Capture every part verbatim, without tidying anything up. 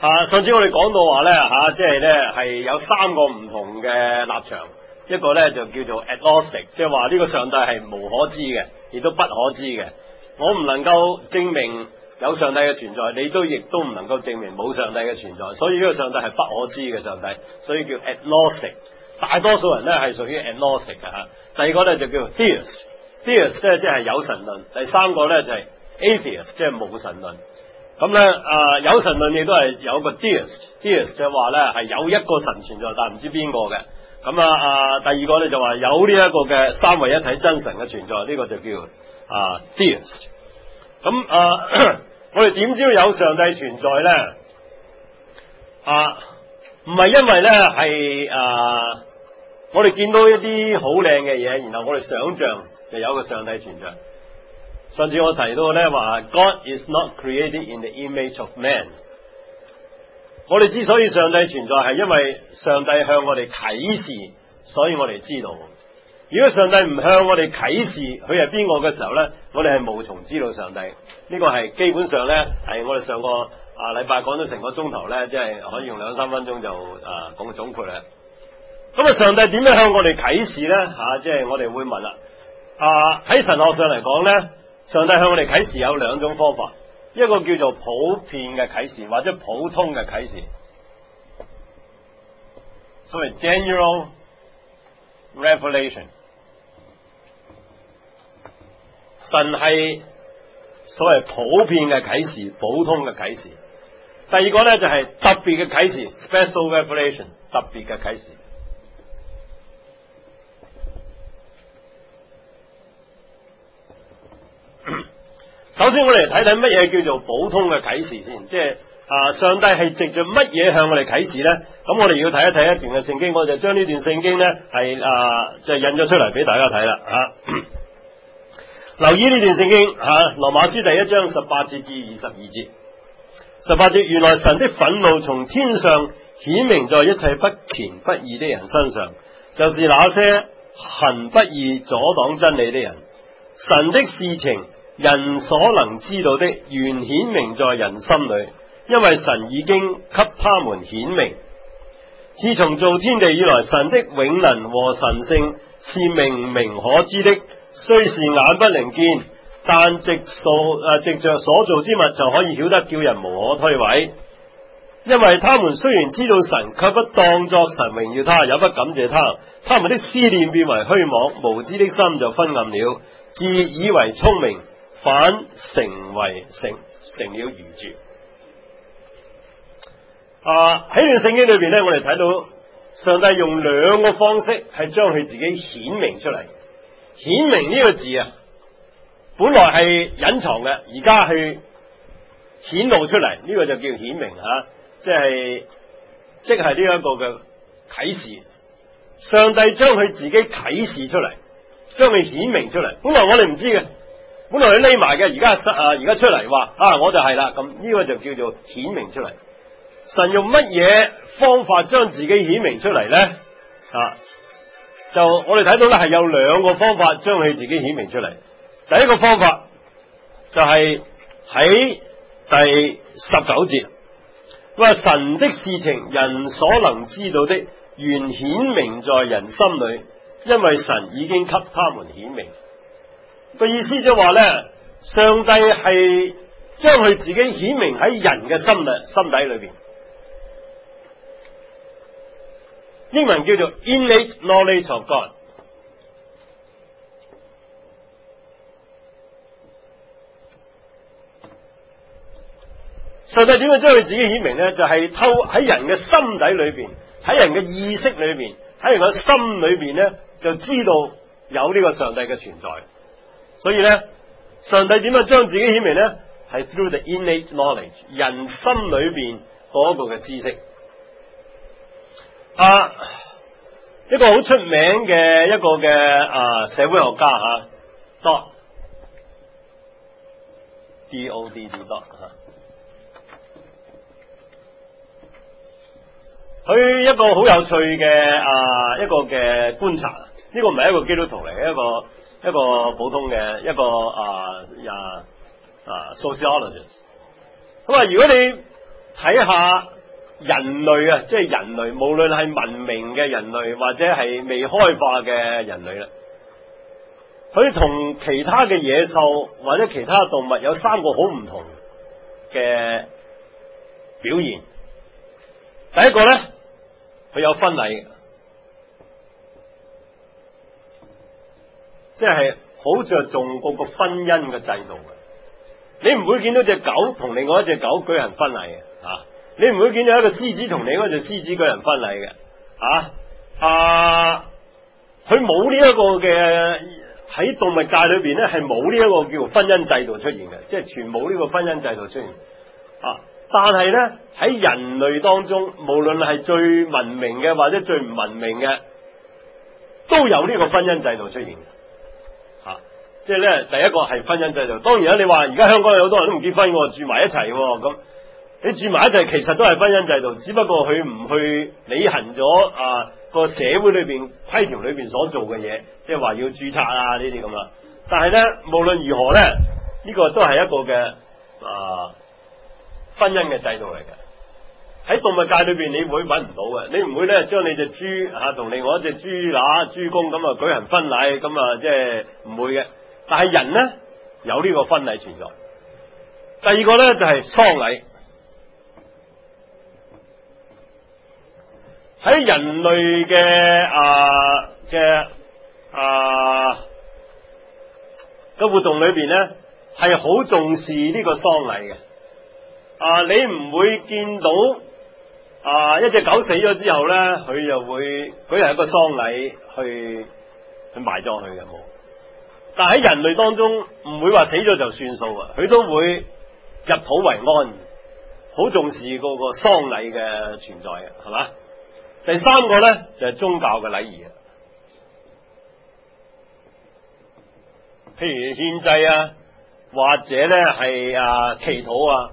啊，上次我哋講到話咧吓，即係咧係有三個唔同嘅立場，一個咧就叫做 agnostic， 即係話呢個上帝係無可知嘅，亦都不可知嘅。我唔能夠證明有上帝嘅存在，你都亦都唔能夠證明冇上帝嘅存在，所以呢個上帝係不可知嘅上帝，所以叫 agnostic。大多數人咧係屬於 agnostic 嘅吓。第二個咧就叫 theist，theist 咧即係有神論。第三個咧就係 atheist， 即係冇神論。咁咧啊有神論亦都係有個 deist，deist 就話咧係有一個神存在，但係唔知邊個嘅。咁啊啊第二個咧就話有呢一個嘅三位一體真神嘅存在，呢、這個就叫啊 deist。咁啊我哋點知道有上帝存在咧？啊唔係因為咧係啊我哋見到一啲好靚嘅嘢，然後我哋想象就有個上帝存在。上次我提到咧話 God is not created in the image of man。 我哋之所以上帝存在係因為上帝向我哋啟示，所以我哋知道。如果上帝唔向我哋啟示佢係邊個嘅時候咧，我哋係無從知道上帝。呢個係基本上咧係我哋上個啊禮拜講咗成個鐘頭咧，即係可以用兩三分鐘就啊講總括啦。咁啊上帝點樣向我哋啟示咧？吓，即係我哋會問啦。啊喺神學上嚟講咧，上帝向我哋啟示有兩種方法，一個叫做普遍嘅啟示，或者普通嘅啟示，所謂 general revelation。 神係所謂普遍嘅啟示，普通嘅啟示。第二個咧就係特別嘅啟示 special revelation， 特別嘅啟示。首先我哋嚟睇睇乜嘢叫做普通嘅啟示先，即係啊上帝係藉着乜嘢向我哋啟示咧？咁我哋要睇一睇一段嘅聖經，我就將呢段聖經咧係啊就印咗出嚟俾大家睇啦吓。留意呢段聖經吓，羅馬書第一章十八節至二十二節。十八節，原來神的憤怒從天上顯明在一切不虔不義的人身上，就是那些行不義阻擋真理的人。神的事情人所能知道的原顯明在人心裏，因為神已經給他們顯明。自從造天地以來，神的永能和神性是明明可知的，雖是眼不能見，但藉所誒藉着所造之物就可以曉得，叫人無可推諉。因為他們雖然知道神，卻不當作神榮耀他，也不感謝他，他們的思念變為虛妄，無知的心就昏暗了，自以為聰明，反成為成成了愚拙。啊！喺段聖經裏邊咧，我哋睇到上帝用兩個方式係將佢自己顯明出嚟。顯明呢個字啊，本來係隱藏嘅，而家去顯露出嚟，呢、這個就叫顯明吓、啊，即係即係呢一個嘅啟示。上帝將佢自己啟示出嚟，將佢顯明出嚟。本來我哋唔知嘅，本來佢匿埋嘅，而家啊而家出嚟話啊，我就係啦。咁呢個就叫做顯明出嚟。神用乜嘢方法將自己顯明出嚟咧？啊，就我哋睇到咧係有兩個方法將佢自己顯明出嚟。第一個方法就係喺第十九節，話神的事情人所能知道的原顯明在人心裏，因為神已經給他們顯明。個意思就話咧，上帝係將佢自己顯明喺人嘅心裏心底裏邊。英文叫做 innate knowledge of God。上帝點樣將佢自己顯明咧？就係、是、透喺人嘅心底裏邊，喺人嘅意識裏邊，喺人嘅心裏邊咧，就知道有呢個上帝嘅存在。所以咧，上帝點樣將自己顯明咧？係 through the innate knowledge， 人心裏邊嗰個嘅知識。啊，一個好出名嘅一個嘅啊社會學家吓 ，Dot D O D D Dot 吓，佢一個好有趣嘅啊一個嘅觀察，呢、這個唔係一個基督徒嚟嘅，一個一個普通嘅一個啊啊啊 sociologist。咁啊，如果你睇下人類啊，即係人類，無論係文明嘅人類或者係未開化嘅人類啦，佢同其他嘅野獸或者其他動物有三個好唔同嘅表現。第一個咧，佢有婚禮，即係好着重嗰個婚姻嘅制度嘅。你唔會見到隻狗同另外一隻狗舉行婚禮嘅啊！你唔會見到一個獅子同另外一隻獅子舉行婚禮嘅啊！啊，佢冇呢一個嘅，喺動物界裏邊咧，係冇呢一個叫婚姻制度出現嘅，即係全冇呢個婚姻制度出現啊！但係咧，喺人類當中，無論係最文明嘅或者最唔文明嘅，都有呢個婚姻制度出現。啊，即係咧，第一個係婚姻制度。當然啦，你話而家香港有好多人都唔結婚，住埋一齊咁，你住埋一齊其實都係婚姻制度，只不過佢唔去履行咗啊個社會裏邊規條裏邊所做嘅嘢，即係話要註冊啊呢啲咁啦。但係咧，無論如何咧，呢個都係一個嘅啊婚姻嘅制度嚟嘅。喺動物界裏邊，你會揾唔到嘅，你唔會咧將你隻豬吓同另外一隻豬乸、豬公咁啊舉行婚禮，咁啊即係唔會嘅。但係人咧有呢個婚禮存在。第二個咧就係喪禮。喺人類嘅啊嘅啊嘅活動裏邊咧，係好重視呢個喪禮嘅。啊，你唔會見到啊一隻狗死咗之後咧，佢就會舉行一個喪禮去去埋葬佢嘅冇。但係喺人類當中唔會話死咗就算數啊，佢都會入土為安，好重視嗰個喪禮嘅存在嘅，係嘛？第三個咧就係、是、宗教嘅禮儀啊，譬如獻祭啊，或者咧係啊祈禱啊，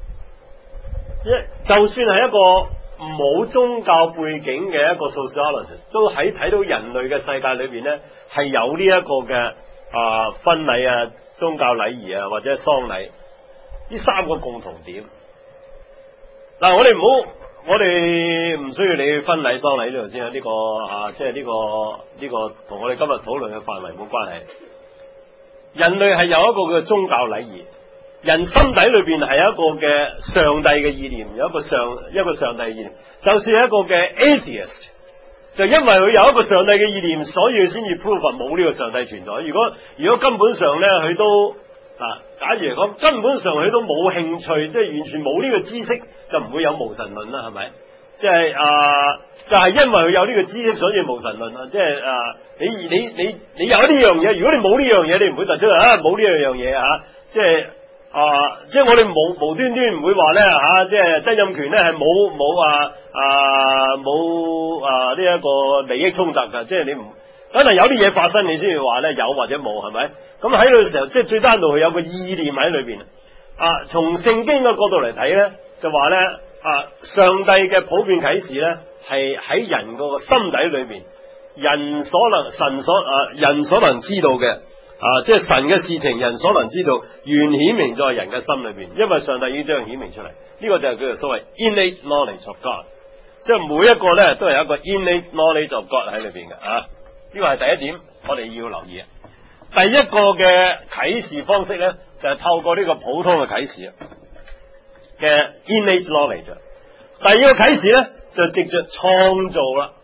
一就算係一個冇宗教背景嘅一個 sociologist， 都喺睇到人類嘅世界裏邊咧係有呢一個嘅啊婚禮啊、宗教禮儀啊或者喪禮呢三個共同點。嗱，我哋唔好。我哋唔需要你去婚禮喪禮呢度先啊！呢、這個啊，即係呢個呢、這個同我哋今日討論嘅範圍冇關係。人類係有一個嘅宗教禮儀，人心底裏邊係有一個嘅上帝嘅意念，有一個上一個上帝嘅意念。就算係一個嘅 atheist， 就因為佢有一個上帝嘅意念，所以佢先至 prove 冇呢個上帝存在。如果如果根本上咧，佢都啊，假如嚟講根本上佢都冇興趣，即係完全冇呢個知識。就唔會有無神論啦，係咪？即係啊，就係、是、因為佢有呢個知識，所以無神論啊！即係啊，你你你你有呢樣嘢，如果你冇呢樣嘢，你唔會突出嚟啊！冇呢樣嘢啊！即係啊，即係我哋無無端端唔會話咧嚇，即係曾蔭權咧係冇冇啊啊冇啊呢一個利益衝突㗎，即係你唔可能有啲嘢發生，你先至話咧有或者冇，係咪？咁喺度嘅時候，即係最低限度佢有個意念喺裏邊啊。從聖經嘅角度嚟睇咧。就話咧啊，上帝嘅普遍啟示咧，係喺人個心底裏邊，人所能神所啊人所能知道嘅啊，即係神嘅事情，人所能知道，原顯明在人嘅心裏邊，因為上帝已經將顯明出嚟。呢、這個就係叫做所謂 innate knowledge of God， 即係每一個咧都係有一個 innate knowledge of God 喺裏邊嘅啊。呢個係第一點，我哋要留意啊。第一個嘅啟示方式咧，就係、是、透過呢個普通嘅啟示啊。嘅 innate knowledge， 第二個啟示咧就藉着創造啦，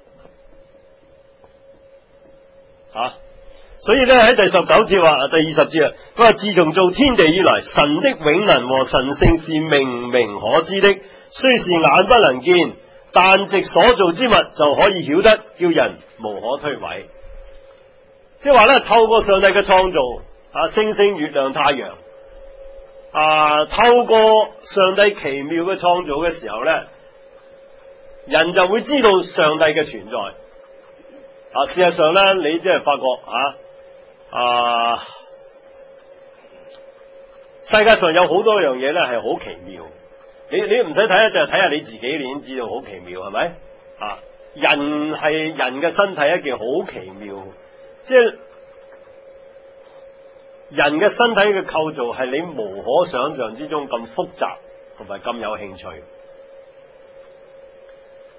吓、啊，所以咧喺第十九節話，第二十節啊，佢話自從造天地以來，神的永能和神性是明明可知的，雖是眼不能見，但藉所造之物就可以曉得，叫人無可推諉。即係話咧，透過上帝嘅創造啊，星星、月亮、太陽。啊！透過上帝奇妙嘅創造嘅時候咧，人就會知道上帝嘅存在。啊，事實上咧，你即係發覺啊，啊，世界上有好多樣嘢咧係好奇妙。你你唔使睇啊，就係睇下你自己，你已經知道好奇妙，係咪？啊，人係人嘅身體一件好奇妙，即係。人嘅身體嘅構造係你無可想象之中咁複雜同埋咁有興趣。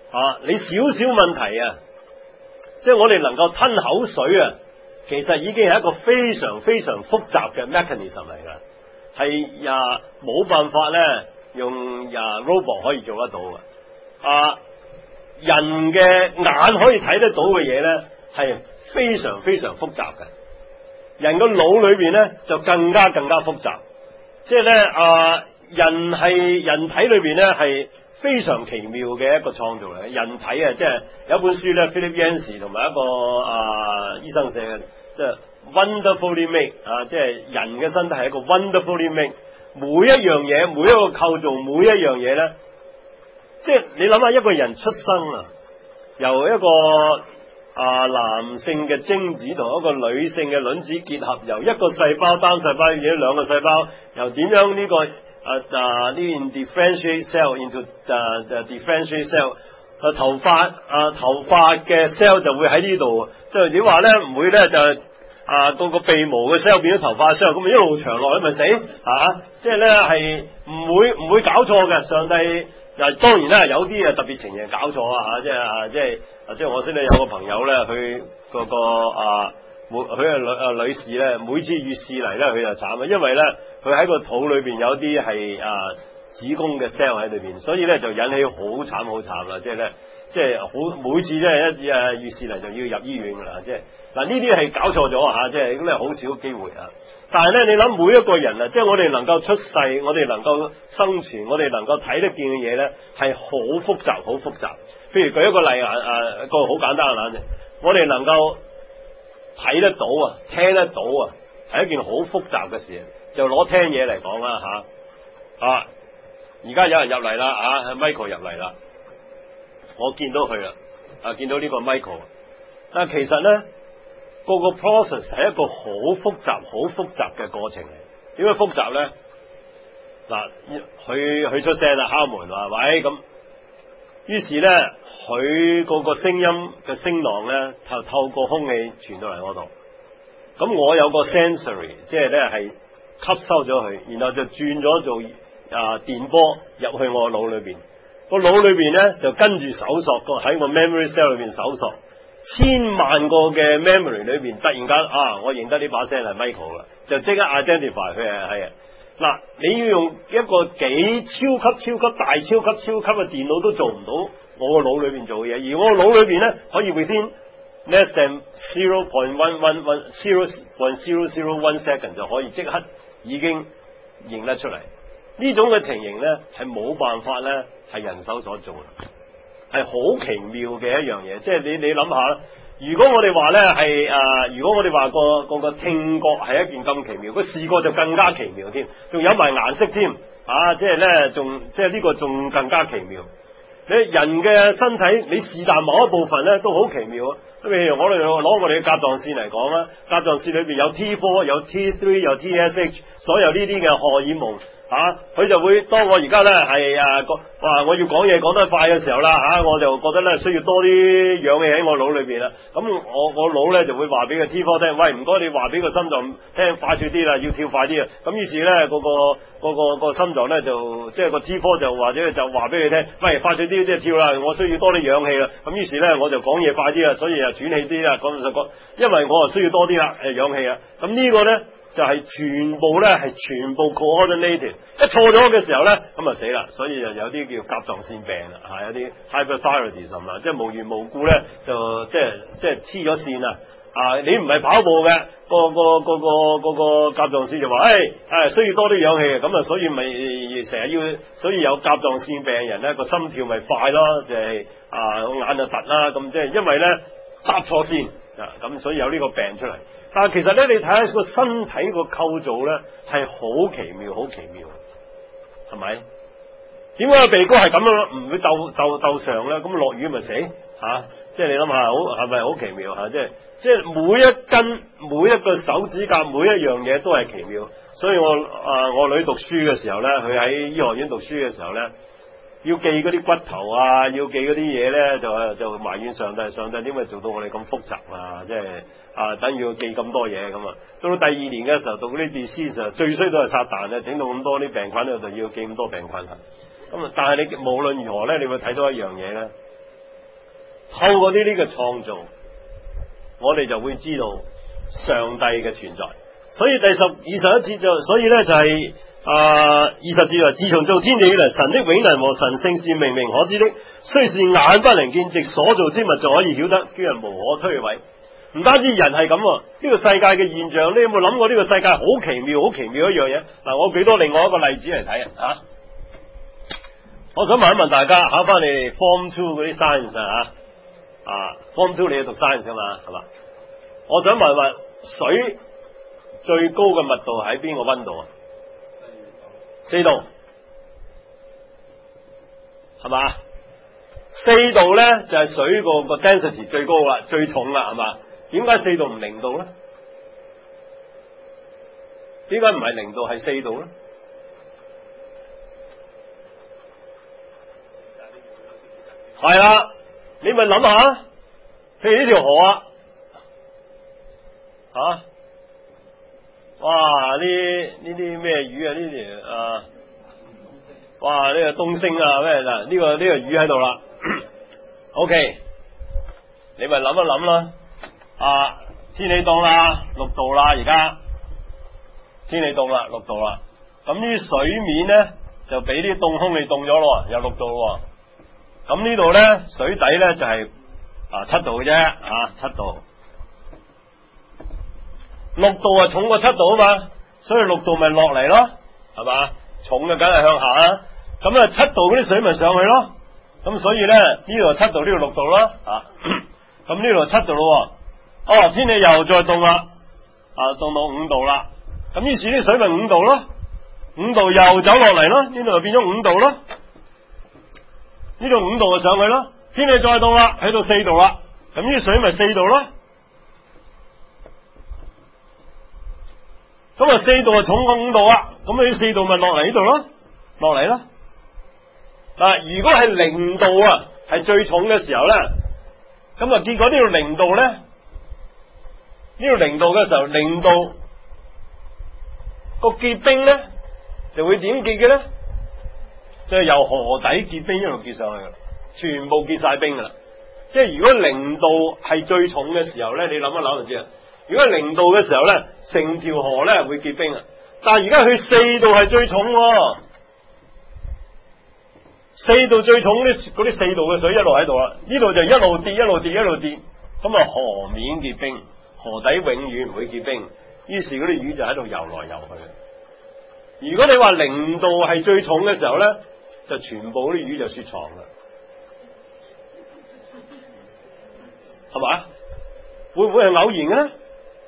啊，你少少問題啊，即係我哋能夠吞口水啊，其實已經係一個非常非常複雜嘅 mechanism 嚟㗎，係啊冇辦法咧用啊 robot 可以做得到嘅。啊，人嘅眼可以睇得到嘅嘢咧係非常非常複雜嘅，人個腦裏邊咧就更加更加複雜，即係咧啊人係人體裏邊咧係非常奇妙嘅一個創造嚟嘅。人體啊，即係有一本書咧 Philip Yancey 同埋一個啊醫生寫嘅，即係 Wonderfully Made 啊，即係人嘅身體係一個 Wonderfully Made， 每一樣嘢每一個構造每一樣嘢咧，即係你諗下一個人出生啊，由一個啊男性嘅精子同一個女性嘅卵子結合，由一個細胞單細胞變咗兩個細胞，由點樣呢、這個啊啊呢 differentiate cell into 啊 differentiate cell， 啊頭髮啊頭髮嘅 cell 就會喺呢度，即係點話咧？唔會咧就啊個個鼻毛嘅 cell 變咗頭髮 cell，咁咪一路長落去咪死啊！即係咧係唔會唔會搞錯嘅。上帝啊當然啦，有啲啊特別情形搞錯啊嚇，即係啊即係啊即係我識咧有個朋友咧，佢個個啊每佢係女啊女士咧，每次月事嚟咧佢就慘啊，因為咧佢喺個肚裏邊有啲係啊子宮嘅 cell 喺裏邊，所以咧就引起好慘好慘啦，即係咧即係好每次咧一啊月事嚟就要入醫院噶啦，即係嗱呢啲係搞錯咗嚇，即係咁咧好少機會啊。但係咧你諗每一個人啊，即係我哋能夠出世，我哋能夠生存，我哋能夠睇得見嘅嘢咧係好複雜好複雜。譬如舉一個例啊，啊個好簡單嘅例子，我哋能夠睇得到啊，聽得到啊，係一件好複雜嘅事。就攞聽嘢嚟講啦吓，啊，而家有人入嚟啦，啊 Michael 入嚟啦，我見到佢啦，啊見到呢個 Michael， 但係其實咧個個 process 係一個好複雜、好複雜嘅過程嚟。點解複雜咧？嗱，佢佢出聲啦，敲門話喂咁，於是咧佢個個聲音嘅聲浪咧就透過空氣傳到嚟我度，咁我有個 sensory， 即係咧係吸收咗佢，然後就轉咗做啊電波入去我腦裏邊，個腦裏邊咧就跟住搜索個喺我 memory cell 裏邊搜索，千萬個嘅 memory 裏邊突然間啊，我認得呢把聲係 Michael 啦，就即刻 identify 佢係係啊。嗱，你要用一個幾超級超級大超級超級嘅電腦都做唔到我個腦裏邊做嘅嘢，而我個腦裏邊咧可以 within less than zero point one one one zero point zero zero one second 就可以即刻已經認得出嚟。呢種嘅情形咧係冇辦法咧係人手所做嘅，係好奇妙嘅一樣嘢。即係你你諗下啦，如果我哋話咧係啊，如果我哋話個個個聽覺係一件咁奇妙，個視覺就更加奇妙添，仲有埋顏色添啊！即係咧仲即係呢個仲更加奇妙。你人嘅身體，你是但某一部分咧都好奇妙啊！譬如我哋攞我哋嘅甲狀腺嚟講啦，甲狀腺裏邊有 T 四、有 T 三、有 T S H， 所有呢啲嘅荷爾蒙啊，佢就會當我而家咧係啊個話我要講嘢講得快嘅時候啦嚇，我就覺得咧需要多啲氧氣喺我腦裏邊啦。咁我我腦咧就會話俾個 T 四聽，喂唔該你話俾個心臟聽快脆啲啦，要跳快啲啊！咁於是咧嗰個個個個心臟咧就即係個 T 四就或者就話俾佢聽，喂快脆啲即係跳啦，我需要多啲氧氣啦。咁於是咧我就講嘢快啲啦，所以啊轉氣啲啦，講就講，因為我啊需要多啲啦誒氧氣啊。咁呢個咧就係、是、全部咧係全部 coordinated， 一錯咗嘅時候咧咁啊死啦，所以就有啲叫甲狀腺病啦，係有啲 hyperthyroidism 啦，即係無緣無故咧就即係即係黐咗線啊！啊，你唔係跑步嘅，個個個個個個甲狀腺就話誒誒需要多啲氧氣啊，咁啊所以咪成日要，所以有甲狀腺病人咧個心跳咪快咯，就係、是、啊個眼就突啦，咁即係因為咧搭錯線啊，咁所以有呢個病出嚟。但係其實咧，你睇下個身體個構造咧係好奇妙，好奇妙，係咪？點解個鼻哥係咁樣唔會鬥鬥鬥上咧？咁落雨咪死吓、啊？即係你諗下，好係咪好奇妙吓、啊？即係即係每一根每一個手指甲每一樣嘢都係奇妙。所以我啊我女讀書嘅時候咧，佢喺醫學院讀書嘅時候咧，要記嗰啲骨頭啊，要記嗰啲嘢咧，就就埋怨上帝，上帝點解做到我哋咁複雜啊？即係啊，等於要記咁多嘢咁啊！到到第二年嘅時候，讀嗰啲 disease 最衰都係撒旦咧，整到咁多啲病菌咧，就要記咁多病菌啊！咁啊，但係你無論如何咧，你會睇到一樣嘢咧， 透過呢啲嘅創造，我哋就會知道上帝嘅存在。所以第十二十一節就，所以咧就係、是、啊二十節話，自從造天地以嚟，神的永能和神性是明明可知的，雖是眼不能見，藉所造之物就可以曉得，叫人無可推諉。唔單止人係咁，呢、這個世界嘅現象，你有冇諗過呢個世界好奇妙、好奇妙一樣嘢？嗱，我舉多另外一個例子嚟睇啊！我想問一問大家，考翻你哋 Form Two 嗰啲 science 啊，啊 Form Two 你要讀 science 噶嘛，係嘛？我想問問水最高嘅密度喺邊個溫度啊？四度，係嘛？四度咧就係、是、水個個 density 最高啦，最重啦，係嘛？點解四度唔零度咧？點解唔係零度係四度咧？係啦，你咪諗下，譬如呢條河啊，吓、啊，哇！呢呢啲咩魚啊？呢條啊，哇！呢、這個東星啊咩嗱？呢、這個呢、這個魚喺度啦。OK， 你咪諗一諗啦。啊，天氣凍啦，六度啦，而家天氣凍啦，六度啦。咁呢啲水面咧就俾啲凍空氣凍咗咯，有六度咯。咁呢度咧水底咧就係、是、啊七度嘅啫，啊七度，六度啊重過七度啊嘛，所以六度咪落嚟咯，係嘛？重嘅梗係向下啦，咁啊七度嗰啲水咪上去咯，咁所以咧呢度七度，呢度六度啦，啊，咁呢度七度咯，哦天氣又再凍啦，啊凍到五度啦，咁於是啲水咪五度咯，五度又走落嚟咯，呢度就變咗五度咯。呢度五度就上去咯，天氣再凍啦，喺到四度啦，咁呢啲水咪四度咯。咁啊四度啊重過五度啊，咁你四度咪落嚟呢度咯，落嚟咯。嗱，如果係零度啊，係最重嘅時候咧，咁啊結果呢度零度咧，呢度零度嘅時候，零度個結冰咧就會點結嘅咧？就係由河底結冰一路結上去噶，全部結晒冰噶啦。即係如果零度係最重嘅時候咧，你諗一諗就知啦。如果係零度嘅時候咧，成條河咧會結冰啊。但係而家去四度係最重，四度最重啲嗰啲四度嘅水一路喺度啦，呢度就一路跌一路跌一路跌，咁啊河面結冰，河底永遠唔會結冰，於是嗰啲魚就喺度游來游去。如果你話零度係最重嘅時候咧，就全部啲魚就雪藏啦，係嘛？會唔會係偶然啊？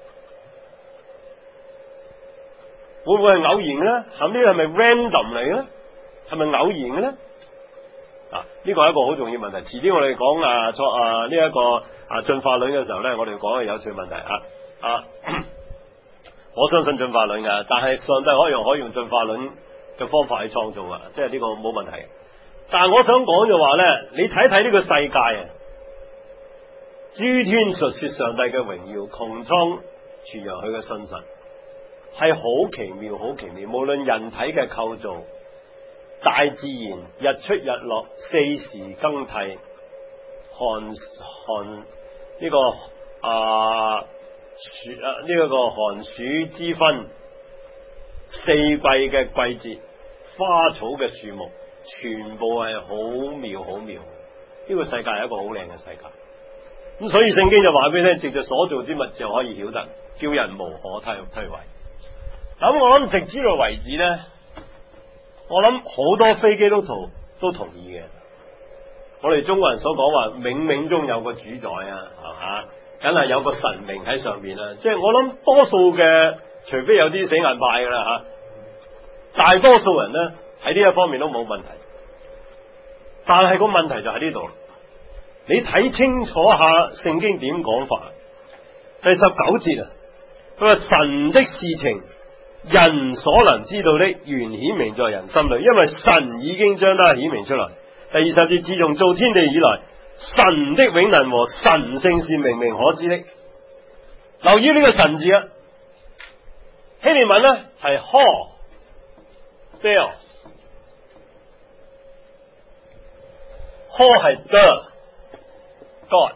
會唔會係偶然咧？後面係咪 random 嚟咧？係咪偶然嘅咧？啊，呢個係一個好重要問題。遲啲我哋講啊作啊呢一個啊進化論嘅時候咧，我哋講嘅有趣問題啊啊！我相信進化論噶，但係上帝可以用可以用進化論嘅方法去創造啊，即係呢個冇問題。但係我想講就話咧，你睇睇呢個世界啊，諸天述說上帝嘅榮耀，穹蒼傳揚佢嘅信實，係好奇妙，好奇妙。無論人體嘅構造、大自然、日出日落、四時更替、寒寒呢、這個啊暑啊呢一、這個寒暑之分、四季嘅季節、花草嘅樹木，全部係好妙好妙。呢、這個世界係一個好靚嘅世界。咁所以聖經就話俾你聽，藉着所造之物就可以曉得，叫人無可推推諉。咁我諗直至到為止咧，我諗好多非基督徒都同意嘅。我哋中國人所講話冥冥中有個主宰啊，係嘛？梗係有個神明喺上面啦。即係我諗多數嘅，除非有啲死硬派噶啦吓，大多數人咧喺呢一方面都冇問題。但係個問題就喺呢度，你睇清楚下聖經點講法。第十九節啊，佢話神的事情，人所能知道的，原顯明在人心裏，因為神已經將它顯明出來。第二十節，自從造天地以來，神的永能和神性是明明可知的。留意呢個神字啊，希臘文呢係 ho theos ho 係 the God，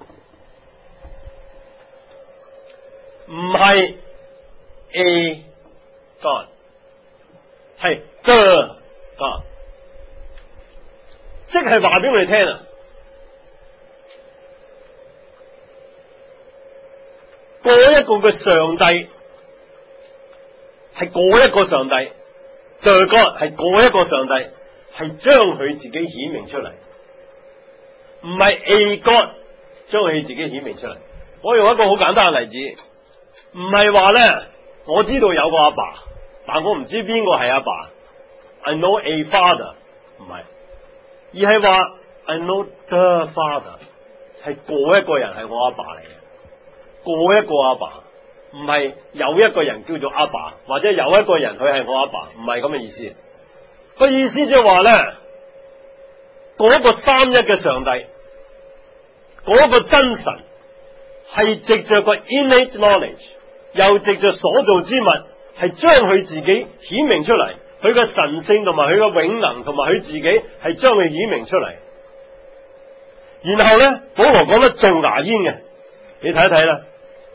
唔係 a God， 係 the God， 即係話俾我哋聽啊，嗰一個嘅上帝係嗰一個上帝 the God 係嗰一個上帝，係將佢自己顯明出嚟，唔係 a God 將佢自己顯明出嚟。我用一個好簡單嘅例子，唔係話咧，我知道有個阿爸，但我唔知邊個係阿爸。I know a father， 唔係，而係話 I know the father， 係嗰一個人係我阿爸嚟嘅，嗰一個阿爸，唔係有一個人叫做阿爸，或者有一個人佢係我阿爸，唔係咁嘅意思。個意思即係話咧，嗰個三一嘅上帝，嗰個真神係藉着個 innate knowledge， 又藉着所造之物，係將佢自己顯明出嚟。佢嘅神性同埋佢嘅永能同埋佢自己係將佢顯明出嚟。然後咧，保羅講得仲牙煙嘅，你睇一睇啦。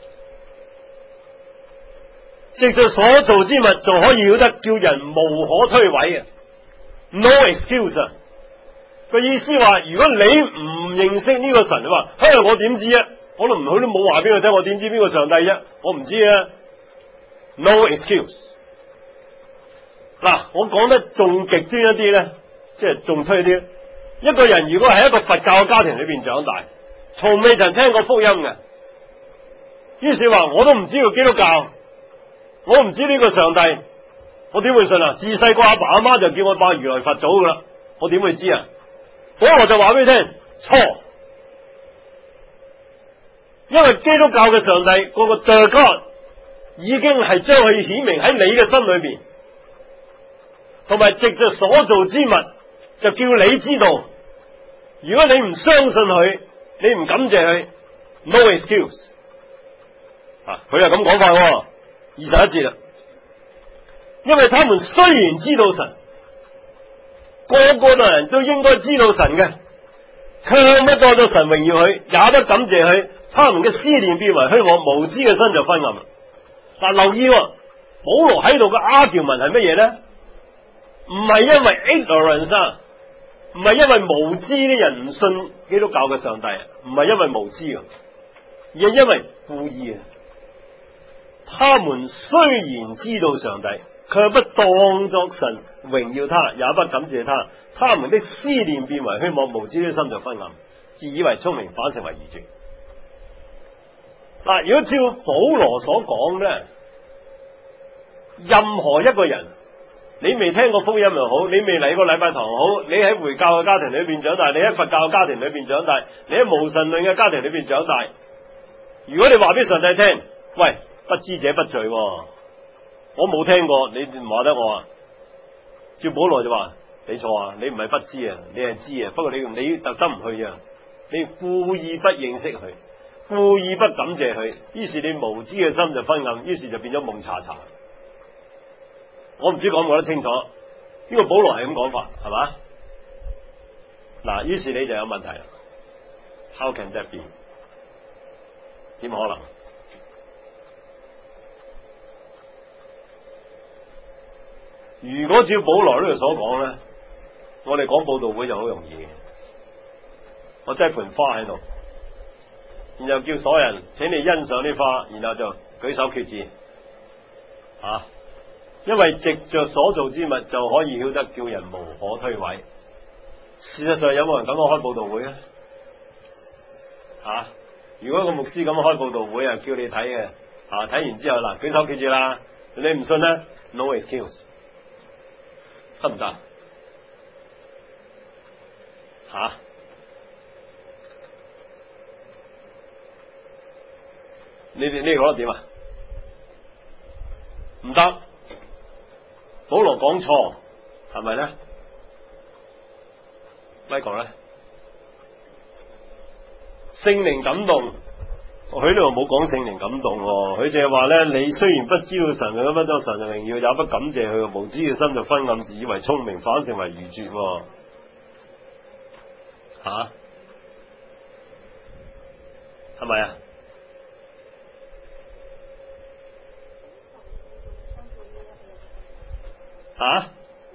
藉着所造之物就可以曉得叫人無可推諉嘅 ，no excuse。個意思話，如果你唔認識呢個神，你話，嘿，我點知啊？我都唔，佢都冇話俾我聽，我點知邊個上帝啫？我唔知啊 ，no excuse。嗱，我講得仲極端一啲咧，即係仲推啲。一個人如果喺一個佛教嘅家庭裏邊長大，從未曾聽過福音嘅，於是話我都唔知道基督教，我唔知呢個上帝，我點會信啊？自細個阿爸阿媽就叫我拜如來佛祖噶啦，我點會知啊？保羅就話俾你聽，錯，因為基督教嘅上帝嗰個 The God 已經係將佢顯明喺你嘅心裏邊。同埋藉着所造之物，就叫你知道。如果你唔相信佢，你唔感謝佢 ，no excuse。啊，佢係咁講法，二十一節啦。因為他們雖然知道神，個個嘅人都應該知道神嘅，卻不多咗神榮耀佢，也不感謝佢，他們嘅思念變為虛妄，無知嘅心就昏暗。但留意，保羅喺度嘅 argument係乜嘢咧？唔係因為 ignorance， 唔係因為無知啲人唔信基督教嘅上帝，唔係因為無知，而係因為故意。他們雖然知道上帝，卻不當作神榮耀他，也不感謝他。他們的思念變為虛妄，無知的心就昏暗，自以為聰明，反成為愚拙。嗱，如果照保羅所講咧，任何一個人，你未聽過福音又好，你未嚟過禮拜堂好，你喺回教嘅家庭裏邊長大，你喺佛教嘅家庭裏邊長大，你喺無神論嘅家庭裏邊長大，如果你話俾上帝聽，喂，不知者不罪，我冇聽過，你唔話得我啊？照保羅就話你錯啊，你唔係不知啊，你係知啊，不過你你特登唔去啊，你故意不認識佢，故意不感謝佢，於是你無知嘅心就昏暗，於是就變咗蒙查查。我唔知講唔講得清楚，呢、這個保羅係咁講法，係嘛？嗱，於是你就有問題啦。How can that be？ 點可能？如果照保羅呢度所講咧，我哋講佈道會就好容易嘅。我擠盆花喺度，然後叫所有人請你欣賞啲花，然後就舉手決志，啊！因為藉着所造之物就可以曉得叫人無可推諉。事實上有冇人咁樣開佈道會咧？啊！如果個牧師咁樣開佈道會啊，叫你睇嘅，啊睇完之後嗱，舉手決志啦，你唔信咧 ，no excuse， 得唔得？吓、啊？你哋你哋覺得點啊？唔得。保羅講錯係咪咧？咪講咧？聖靈感動，佢呢度冇講聖靈感動，佢淨係話咧，你雖然不知道神嘅乜咗神嘅榮耀，也不感謝佢，無知嘅心就昏暗，自以為聰明，反成為愚拙。吓、啊， 係咪啊？啊？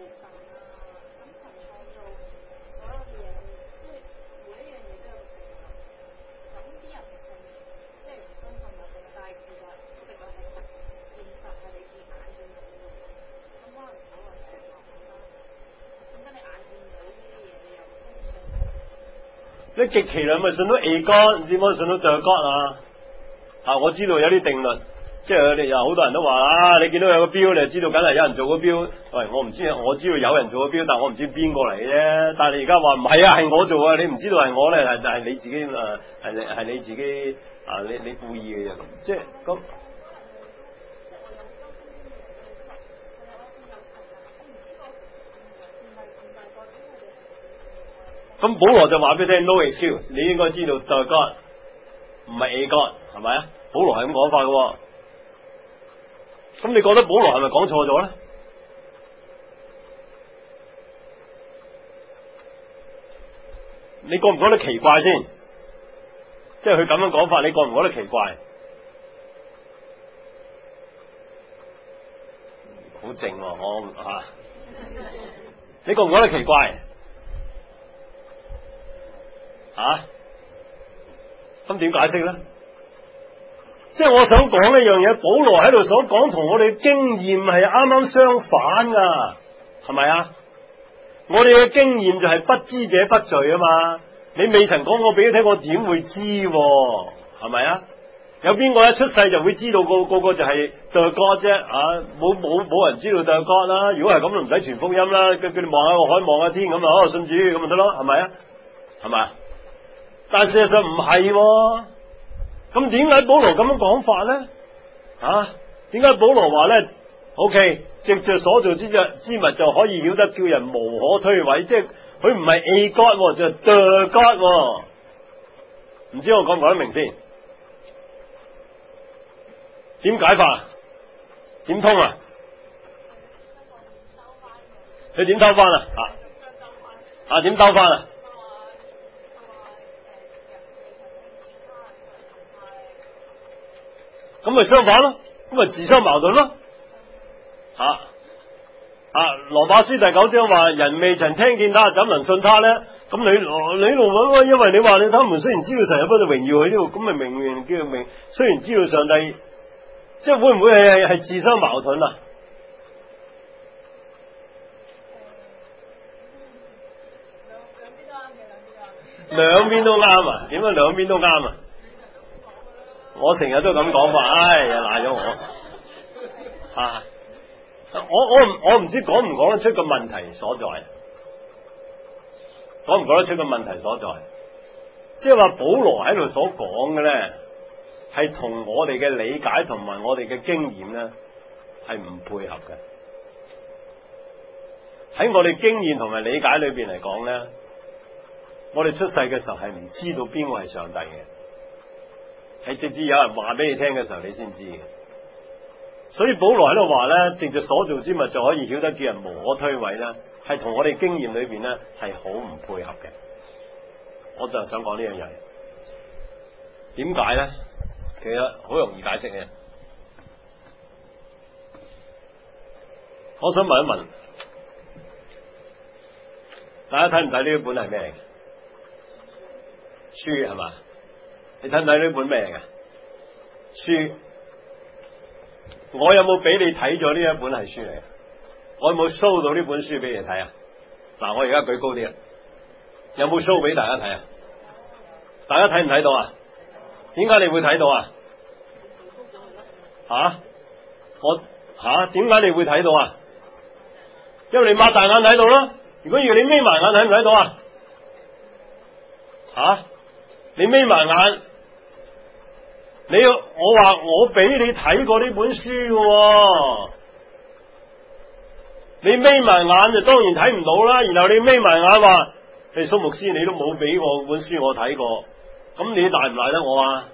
你極其量咪信到 A God， 點可以信到 The God 啊？啊，我知道有啲定律，即係佢哋有好多人都話啊，你見到有個標，你就知道梗係有人做個標。喂，我唔知，我知道有人做個標，但我唔知邊個嚟嘅啫。但係你而家話唔係啊，係我做啊，你唔知道係我咧，係係你自己誒，係你係你自己啊，你你故意嘅啫，即係咁。咁保羅就話俾你聽 no excuse， 你應該知道 The God 唔係 A God， 係咪啊？保羅係咁講法嘅。咁你覺得保羅係咪講錯咗咧？你覺唔覺得奇怪先？即係佢咁樣講法，你覺唔覺得奇怪？好靜喎，我吓、啊，你覺唔覺得奇怪？啊？咁點解釋咧？即係我想講呢樣嘢，保羅喺度所講同我哋嘅經驗係啱啱相反噶，係咪啊？我哋嘅經驗就係不知者不罪啊嘛。你未曾講我俾你聽，我點會知？係咪啊？有邊個一出世就會知道個個個就係 The God 啫？啊，冇冇冇人知道 The God 啦。如果係咁，就唔使傳福音啦。叫叫你望下個海，望下天咁啊，哦，信主咁咪得咯，係咪啊？係咪？但係事實上唔係喎。咁點解保羅咁樣講法咧？啊，點解保羅話咧 ？O.K. 藉着所造之之物就可以曉得叫人無可推諉，即係佢唔係 A God， 就係 The God。唔知我講唔講得明先？點解法？點通啊？佢點兜翻啊？啊啊點兜翻啊？咁咪相反咯，咁咪自相矛盾咯。吓啊！羅馬書第九章話：人未曾聽見他，怎能信他咧？咁你你路揾，因為你話你他們雖然知道神有不斷榮耀佢呢度，咁咪明明叫明，雖然知道上帝，即係會唔會係係自相矛盾啊？兩邊都啱啊？點解兩邊都啱啊？我成日都咁講法，唉呀賴咗我吓、啊！我我唔我唔知講唔講得出個問題所在，講唔講得出個問題所在？即係話保羅喺度所講嘅咧，係同我哋嘅理解同埋我哋嘅經驗咧係唔配合嘅。喺我哋經驗同埋理解裏邊嚟講咧，我哋出世嘅時候係唔知道邊個係上帝嘅，係直至有人話俾你聽嘅時候，你先知嘅。所以保羅喺度話咧，藉着所造之物就可以曉得叫人無可推諉啦，係同我哋經驗裏邊咧係好唔配合嘅。我就想講呢樣嘢，點解咧？其實好容易解釋嘅。我想問一問，大家睇唔睇呢一本係咩嚟嘅？書係嘛？你睇唔睇呢本咩嚟嘅？書。我有冇俾你睇咗呢一本係書嚟？我有冇 show 到呢本書俾你睇啊？嗱，我而家舉高啲啊，有冇 show 俾大家睇啊？大家睇唔睇到啊？點解你會睇到啊？吓？我吓？點解你會睇到啊？因為你擘大眼睇到啦。如果要你眯埋眼睇唔睇到啊？吓？你眯埋眼。你我話我俾你睇過呢本書嘅，你眯埋眼就當然睇唔到啦。然後你眯埋眼話，你蘇牧師你都冇俾我本書我睇過，咁你賴唔賴得我啊？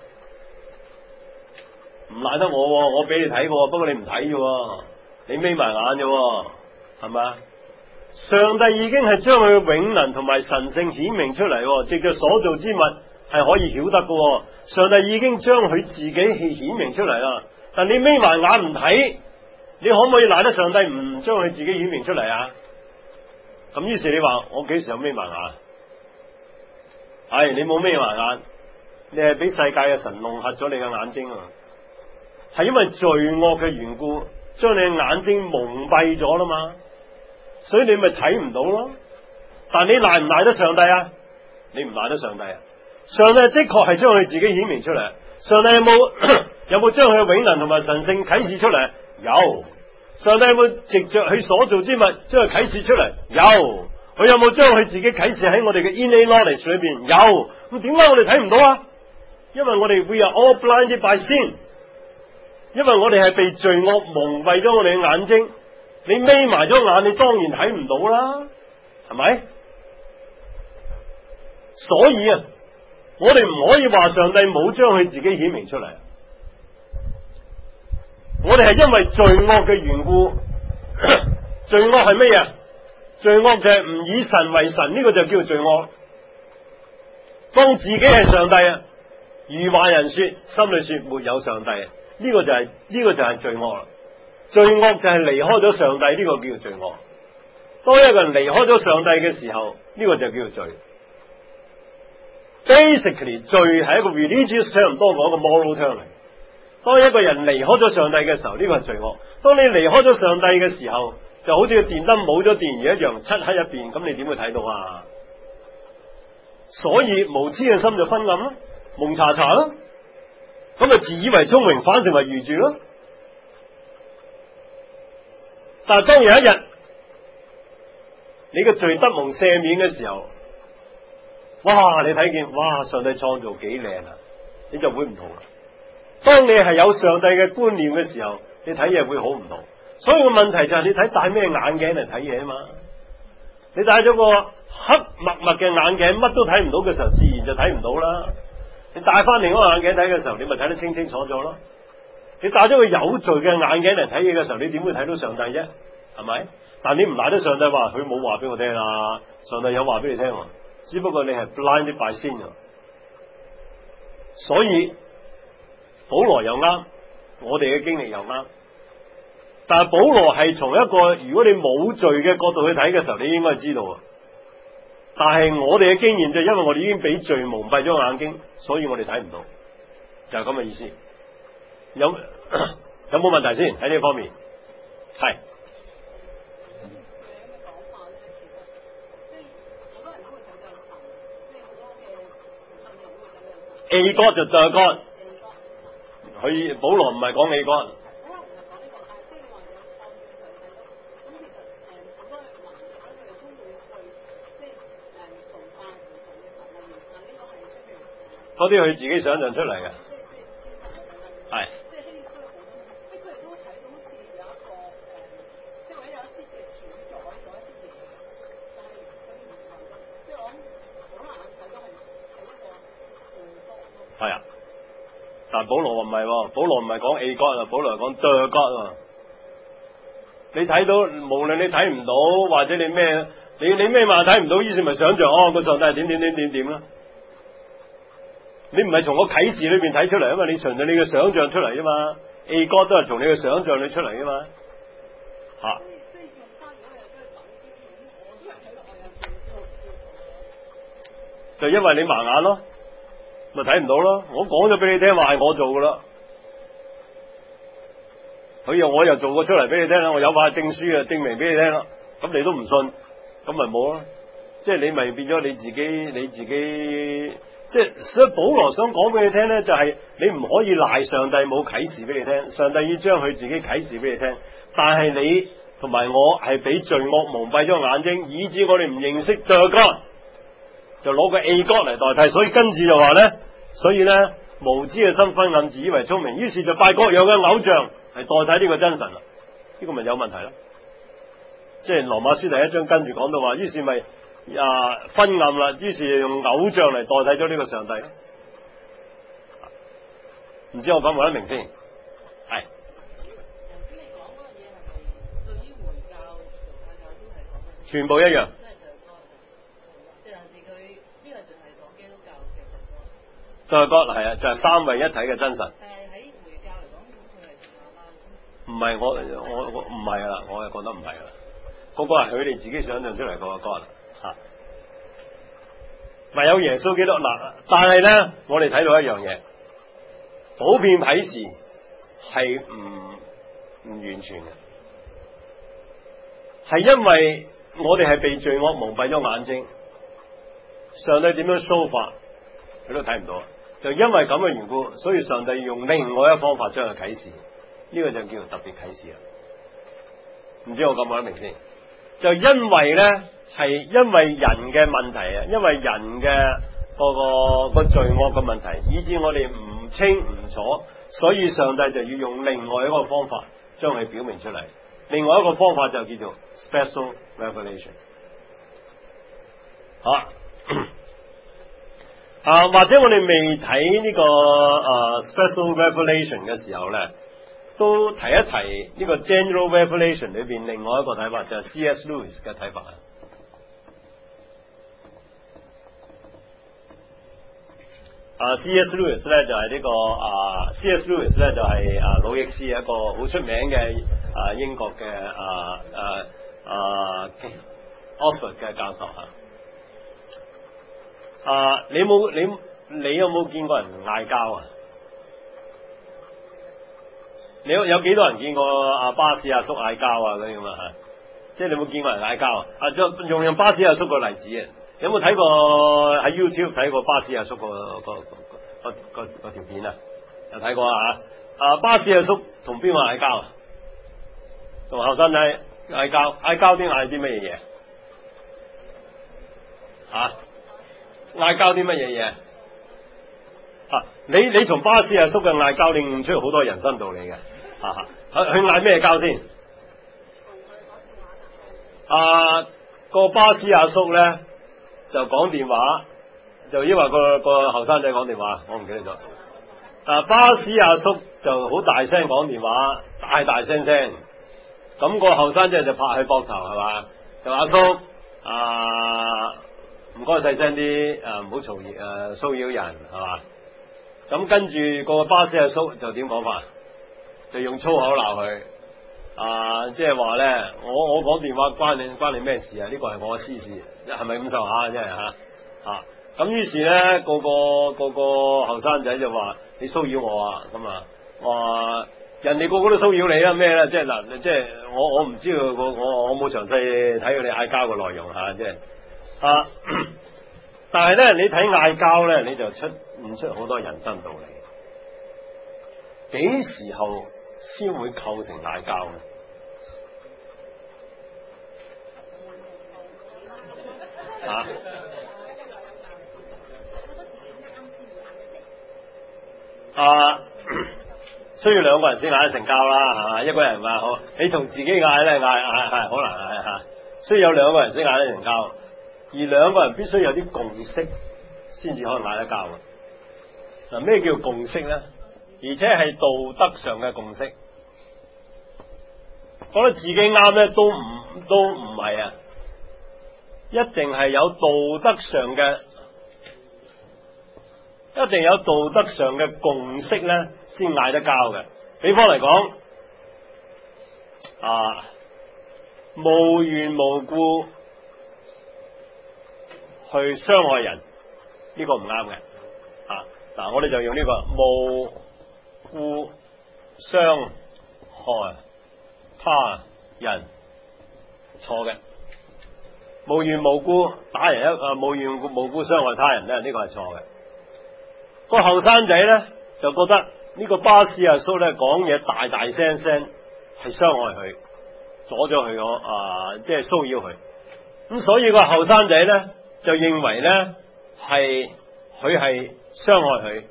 唔賴得我，我俾你睇過，不過你唔睇啫，你眯埋眼啫，係咪啊？上帝已經係將佢嘅永能同埋神性顯明出嚟，藉着所造之物。 係可以曉得嘅。上帝已經將佢自己顯明出嚟啦，但你眯埋眼唔睇，你可唔可以賴得上帝唔將佢自己顯明出嚟啊？咁於是你話我幾時有眯埋眼？係你冇眯埋眼，你係俾世界嘅神弄瞎咗你嘅眼睛啊！係因為罪惡嘅緣故，將你嘅眼睛蒙蔽咗啦嘛，所以你咪睇唔到咯。但你賴唔賴得上帝啊？你唔賴得上帝啊？上帝的確係將佢自己顯明出嚟。上帝有冇有冇將佢嘅永能同埋神聖啟示出嚟？有。上帝有冇藉着佢所做之物將佢啟示出嚟？有。佢有冇將佢自己啟示喺我哋嘅 innate knowledge 裏邊？有。咁點解我哋睇唔到啊？因為我哋 we are all blinded by sin， 因為我哋係被罪惡蒙蔽咗我哋嘅眼睛。你眯埋咗眼，你當然睇唔到啦，係咪？所以啊，我哋唔可以話上帝冇將佢自己顯明出嚟。我哋係因為罪惡嘅緣故，罪惡係乜嘢？罪惡就係唔以神為神，呢個就叫做罪惡。當自己係上帝啊，如話人說，心裏說沒有上帝，呢個就係呢個就係罪惡啦。罪惡就係離開咗上帝，呢個叫做罪惡。當一個人離開咗上帝嘅時候，呢個就叫做罪。Basically， 罪係一個 religious term 多過一個 moral term 嚟。當一個人離開咗上帝嘅時候，呢個係罪惡。當你離開咗上帝嘅時候，就好似個電燈冇咗電源一樣，漆黑一片，咁你點會睇到啊？所以無知嘅心就昏暗咯，蒙查查咯，咁就自以為聰明，反成為愚拙咯。但係當有一日你嘅罪得蒙赦免嘅時候，哇！你睇見哇，上帝創造幾靚啊，你就會唔同啦。當你係有上帝嘅觀念嘅時候，你睇嘢會好唔同。所以個問題就係你睇戴咩眼鏡嚟睇嘢啊嘛？你戴咗個黑墨墨嘅眼鏡，乜都睇唔到嘅時候，自然就睇唔到啦。你戴翻另一個眼鏡睇嘅時候，你咪睇得清清楚楚咯。你戴咗個有罪嘅眼鏡嚟睇嘢嘅時候，你點會睇到上帝啫？係咪？但你唔賴得上帝話，佢冇話俾我聽啊，上帝有話俾你聽，只不過你係 blinded by sin。所以保羅又啱，我哋嘅經歷又啱。但係保羅係從一個如果你冇罪嘅角度去睇嘅時候，你應該知道。但係我哋嘅經驗就因為我哋已經俾罪蒙蔽咗眼睛，所以我哋睇唔到，就係咁嘅意思。有有冇問題先喺呢方面？係。A God 就 The God， 佢保羅唔係講 A God。嗰啲佢自己想象出嚟嘅，係。係啊，但保羅唔係喎，保羅唔係講 A God 啊，保羅係講 The God 啊。你睇到，無論你睇唔到或者你咩，你你咩嘛睇唔到，於是咪想象哦個上帝係點點點點點啦。你唔係從個啟示裏邊睇出嚟啊嘛，你從你嘅想象出嚟啊嘛。A God 都係從你嘅想象裏出嚟啊嘛。吓、啊，就因為你盲眼咯。咪睇唔到咯！我講咗俾你聽，話係我做噶啦，佢又我又做過出嚟俾你聽啦，我有塊證書啊，證明俾你聽啦。咁你都唔信，咁咪冇咯。即係你咪變咗你自己，你自己即係所以保羅想講俾你聽咧，就係、是、你唔可以賴上帝冇啟示俾你聽，上帝要將佢自己啟示俾你聽。但係你同埋我係俾罪惡蒙蔽咗眼睛，以致我哋唔認識 The God。就攞個 A God 嚟代替，所以跟住就話咧，所以咧無知嘅心昏暗，自以為聰明，於是就拜各樣嘅偶像係代替呢個真神啦。呢、這個咪有問題啦。即係羅馬書第一章跟住講到話，於是咪啊昏暗啦，於是用偶像嚟代替咗呢個上帝。唔知我講唔講得明先？係。全部一樣。 就係嗰係啊，就係、是、三位一體嘅真神。 但係喺回教嚟講，佢係神啊嘛。 唔係我我我唔係啦，我又覺得唔係啦。嗰、那個係佢哋自己想象出嚟嗰個啦嚇。咪有耶穌基督嗱，但係咧，我哋睇到一樣嘢，普遍啟示係唔唔完全嘅，係因為我哋係被罪惡蒙蔽咗眼睛，上帝點樣 show 法，佢都睇唔到，就因為咁嘅緣故，所以上帝用另外一方法將佢啟示，呢、這個就叫做特別啟示啦。唔知我講唔講得明先？就因為咧，係因為人嘅問題啊，因為人嘅嗰個個罪惡嘅問題，以致我哋唔清唔楚，所以上帝就要用另外一個方法將佢表明出嚟。另外一個方法就叫做 special revelation。好啊，啊或者我哋未睇呢個啊 special revelation 嘅時候咧，都提一提呢個 general revelation 裏邊另外一個睇法，就係 C S Lewis 嘅睇法啊。啊 C S Lewis 咧就係呢個啊 C S Lewis 咧就係啊魯易斯，一個好出名嘅啊英國嘅啊啊啊 Oxford 嘅教授吓。啊你冇你你有冇見過人嗌交啊？你有有幾多人見過阿巴士阿叔嗌交啊嗰啲咁啊吓？即係你有冇見過人嗌交啊？啊用用用巴士阿叔個例子啊！有冇睇過喺 YouTube 睇過巴士阿叔個個個個個條片啊？有睇過啊？啊巴士阿叔同邊個嗌交啊？同後生仔嗌交，嗌交啲嗌啲乜嘢嘢？吓？嗌交啲乜嘢嘢？啊！你你從巴士阿叔嘅嗌交，你悟出好多人生道理嘅。啊！佢佢嗌咩交先？啊個巴士阿叔咧就講電話，就因為個個後生仔講電話，我唔記得咗。啊巴士阿叔就好大聲講電話，大大聲聲。咁個後生仔就拍佢膊頭係嘛，就阿叔啊唔該細聲啲，誒唔好嘈誒騷擾人係嘛。咁跟住個巴士阿叔就點講法？就用粗口鬧佢，啊，即係話咧，我我講電話關你關你咩事啊？呢個係我嘅私事，係咪咁上下真係吓？啊，咁於是咧，個個個個後生仔就話你騷擾我啊，咁啊，話人哋個個都騷擾你啦，咩咧？即係嗱，即係我我唔知道我我我冇詳細睇佢哋嗌交嘅內容吓，即係啊，但係咧，你睇嗌交咧，你就出悟出好多人生道理。幾時候先會構成嗌交呢？啊？啊，需要兩個人先嗌得成交啦，係嘛？一個人話好，你同自己嗌咧嗌嗌係可能係吓，需要有兩個人先嗌得成交，而兩個人必須有啲共識先至可以嗌得交嘅。嗱，咩叫共識咧？而且係道德上嘅共識，覺得自己啱咧都唔都唔係啊，一定係有道德上嘅，一定有道德上嘅共識咧，先嗌得交嘅。比方嚟講，啊，無緣無故去傷害人，呢個唔啱嘅。啊，嗱，我哋就用呢個無故傷害他人，錯嘅。無緣無故打人一啊，無緣無故傷害他人咧，呢個係錯嘅。個後生仔咧就覺得呢個巴士阿叔咧講嘢大大聲聲係傷害佢，阻咗佢個啊，即係騷擾佢。咁所以個後生仔咧就認為咧係佢係傷害佢。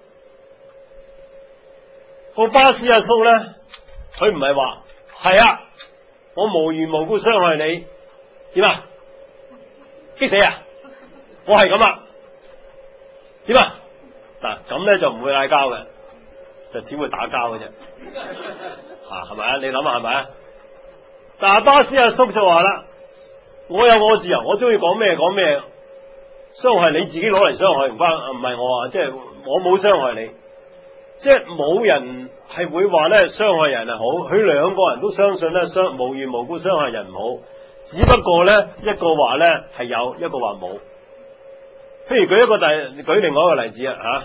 個巴士阿叔咧，佢唔係話係啊，我無緣無故傷害你，點啊？激死啊！我係咁啊，點啊？嗱，咁咧就唔會嗌交嘅，就只會打交嘅啫。吓，係咪啊？你諗下係咪啊？但係巴士阿叔就話啦，我有我自由，我中意講咩講咩， 傷害你自己攞嚟傷害唔關，唔係我啊，即係我冇傷害你，即係冇人係會話咧傷害人係好，佢兩個人都相信咧傷無緣無故傷害人唔好，只不過咧一個話咧係有，一個話冇。譬如舉一個例，舉另外一個例子啊吓，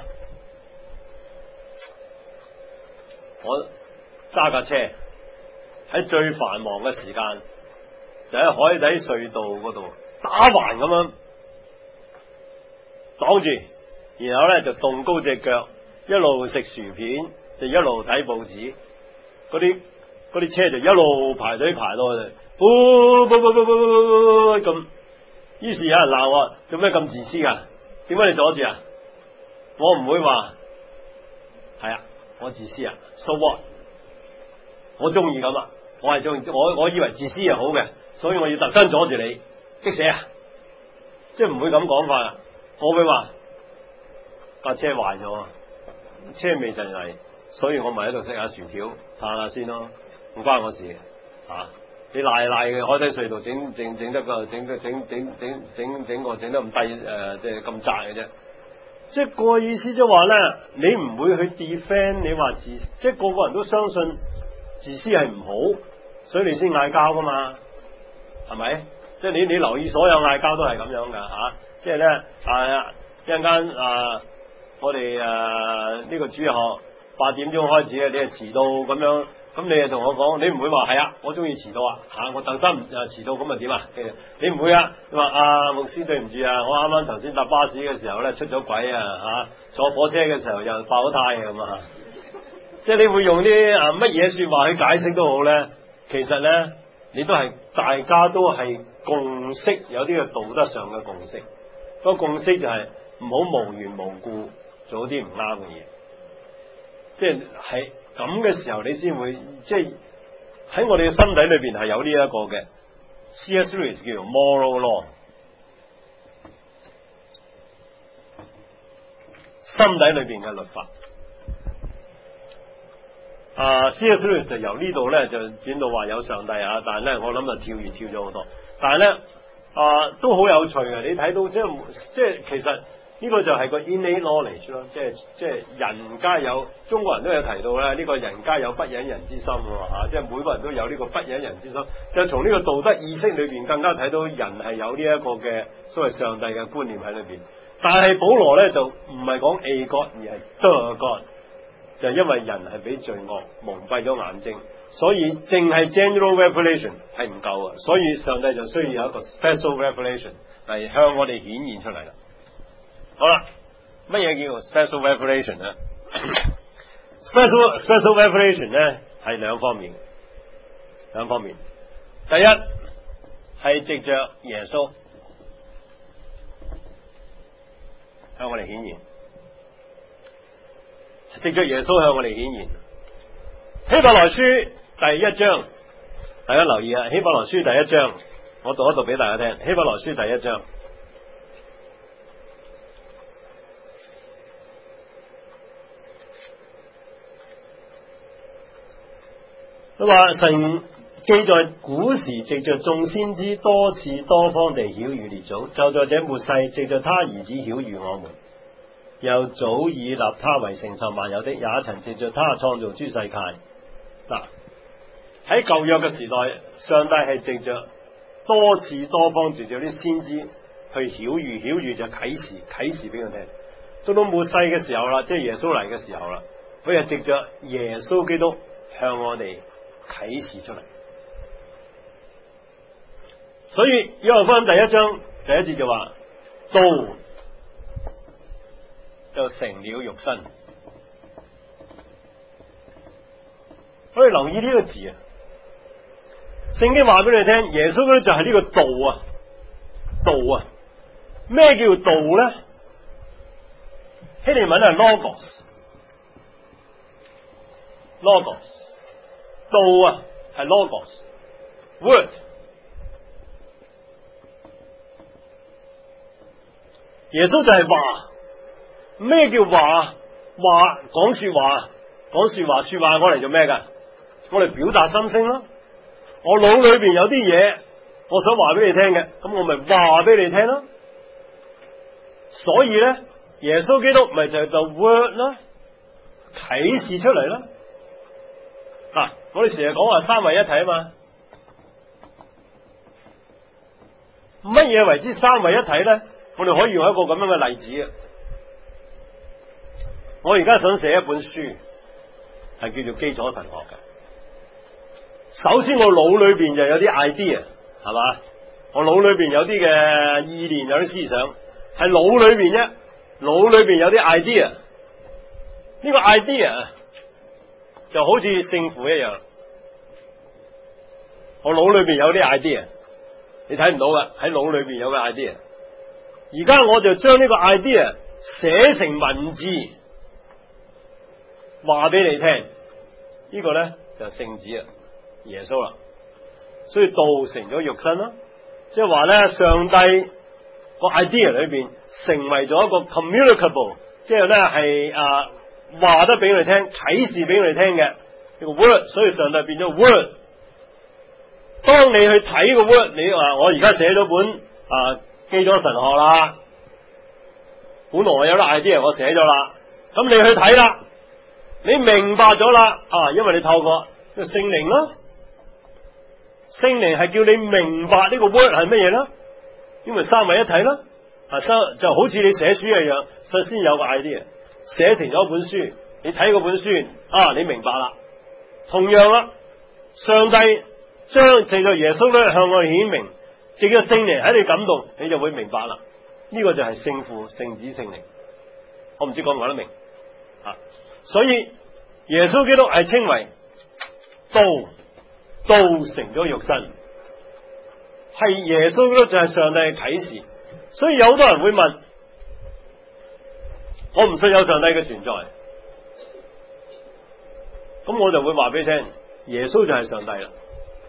我揸架車喺最繁忙嘅時間，就喺海底隧道嗰度打橫咁樣擋住，然後咧就動高隻腳，一路食薯片，就一路睇報紙，嗰啲嗰啲車就一路排隊排到去，嗚嗚嗚嗚嗚嗚咁。於是有人鬧我，做咩咁自私噶？點解你阻住啊？我唔會話係啊，我自私啊 ，so what？ 我中意咁啊，我係中意，我我以為自私係好嘅，所以我要特登阻住你，激死啊！即係唔會咁講法啊！我會話架車壞咗，車未陣嚟，所以我咪喺度食下薯條，嘆下先咯，唔關我事啊！你賴賴嘅海底隧道整整整得個整得整整整整整個整得咁低誒，即係咁窄嘅啫。即係個意思即係話咧，你唔會去 defend 你話自，即係個個人都相信自私係唔好，所以你先嗌交噶嘛，係咪？即係你你留意所有嗌交都係咁樣噶吓，即係咧啊一陣間啊，我哋誒呢個主日學八點鐘開始嘅，你係遲到咁樣。咁你又同我講，你唔會話係啊，我中意遲到啊，吓我特登誒遲到咁啊點啊？你唔會啊？你話啊牧師對唔住啊，我啱啱頭先搭巴士嘅時候咧出咗軌啊，吓坐火車嘅時候又爆咗胎咁啊！即係你會用啲啊乜嘢說話去解釋都好咧，其實咧你都係大家都係共識，有啲嘅道德上嘅共識。個共識就係唔好無緣無故做啲唔啱嘅嘢，即係係。咁嘅時候你先會即係喺我哋嘅心底裏邊係有呢一個嘅 C S Lewis 叫做 moral law， 心底裏邊嘅律法。啊 C S Lewis 就由呢度咧就轉到話有上帝啊，但係咧我諗就跳越跳咗好多，但係咧啊都好有趣嘅，你睇到即係即係其實。呢個就係個 innate knowledge 咯，即係即係人皆有，中國人都有提到咧，呢、這個人皆有不忍人之心喎、啊、即係每個人都有呢個不忍人之心，就從呢個道德意識裏邊更加睇到人係有呢一個嘅所謂上帝嘅觀念喺裏邊。但係保羅咧就唔係講 a God 而係 the God， 就係因為人係俾罪惡蒙蔽咗眼睛，所以淨係 general revelation 係唔夠啊，所以上帝就需要有一個 special revelation 嚟向我哋顯現出嚟啦。好啦，乜嘢叫 special revelation 咧？special special revelation 咧係兩方面，兩方面。第一係藉着耶穌向我哋顯現，藉着耶穌向我哋顯現。希伯來書第一章，大家留意啊！希伯來書第一章，我讀一讀俾大家聽。希伯來書第一章。佢話神既在古時藉着眾先知多次多方地曉諭列祖，就在這末世藉着他兒子曉諭我們，又早已立他為承受萬有的，也曾藉着他創造諸世界。嗱，喺舊約嘅時代，上帝係藉着多次多方藉着啲先知去曉諭，曉諭就啟示，啟示俾佢聽。到到末世嘅時候啦，即係耶穌嚟嘅時候啦，佢係藉着耶穌基督向我哋啟示出嚟。所以約翰福音第一章第一節就話，道就成了肉身。可以留意呢個字啊，聖經話俾你聽，耶穌咧就係呢個道啊，道啊，咩叫道咧？希臘文係 logos，logos， logos， 道啊係 logos，word。耶穌就係話，咩叫話？話講說話，講說話，說話我嚟做咩噶？我嚟表達心聲咯。我腦裏邊有啲嘢，我想話俾你聽嘅，咁我咪話俾你聽咯。 所以咧，耶穌基督咪就係 the word 啦，啟示出嚟啦。嗱、啊，我哋成日講話三位一體啊嘛，乜嘢為之三位一體咧？我哋可以用一個咁樣嘅例子啊。我而家想寫一本書，係叫做基礎神學嘅。首先我腦裏邊就有啲 idea， 係嘛？我腦裏邊有啲嘅意念，有啲思想，係腦裏邊啫。腦裏邊有啲 idea， 呢個 idea 就好似聖父一樣。我腦裏邊有啲 idea， 你睇唔到噶，喺腦裏邊有個 idea。而家我就將呢個 idea 寫成文字，話俾你聽。呢個咧就係聖子啊，耶穌啦。所以道成咗肉身啦，即係話咧，上帝個 idea 裏邊成為咗一個 communicable， 即係咧係啊話得俾佢哋聽，啟示俾佢哋聽嘅呢個 word， 所以上帝變咗 word。當你去睇個 word， 你話我而家寫咗本啊基礎神學啦，本來我有啲 idea 我寫咗啦，咁你去睇啦，你明白咗啦啊，因為你透過個聖靈啦，聖靈係叫你明白呢個 word 係乜嘢啦。因為三位一體啦，啊，就好似你寫書一樣，首先有個 idea， 寫成咗一本書，你睇嗰本書啊，你明白啦。同樣啦，上帝將藉着耶穌咧向我哋顯明，藉着聖靈喺你感動，你就會明白啦。呢、這個就係聖父、聖子、聖靈。我唔知講唔講得明啊？所以耶穌基督係稱為道，道成咗肉身。係耶穌咧就係上帝嘅啟示，所以有好多人會問，我唔信有上帝嘅存在，咁我就會話俾你聽，耶穌就係上帝啦。